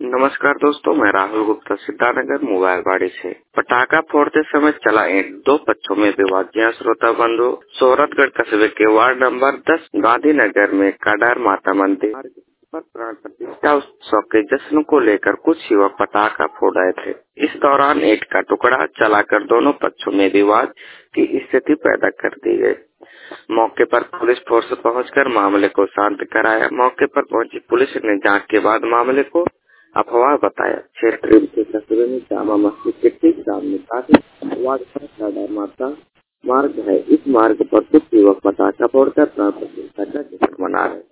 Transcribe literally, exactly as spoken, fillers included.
नमस्कार दोस्तों, मैं राहुल गुप्ता सिद्धार्थनगर मोबाइल बाड़ी से। पटाखा फोड़ते समय चला एक दो पक्षों में विवाद। जहाँ श्रोता बंधु सोरठगढ़ कस्बे के वार्ड नंबर दस गांधीनगर में काडार माता मंदिर पर प्राण प्रतिष्ठा उत्सव के जश्न को लेकर कुछ युवक पटाखा फोड़ रहे थे। इस दौरान ईंट का टुकड़ा चलाकर दोनों पक्षों में विवाद की स्थिति पैदा कर दी गई। मौके पर पुलिस फोर्स पहुंचकर मामले को शांत कराया। मौके पर पहुंची पुलिस ने जांच के बाद मामले को अफवाह बताया। क्षेत्र के कस्बे में जामा मस्जिद के ठीक सामने काफी वार्ड पर काडार माता मार्ग है। इस मार्ग पर कुछ युवक पटाखा फोड़कर प्राण प्रतिष्ठा का जश्न मना रहे।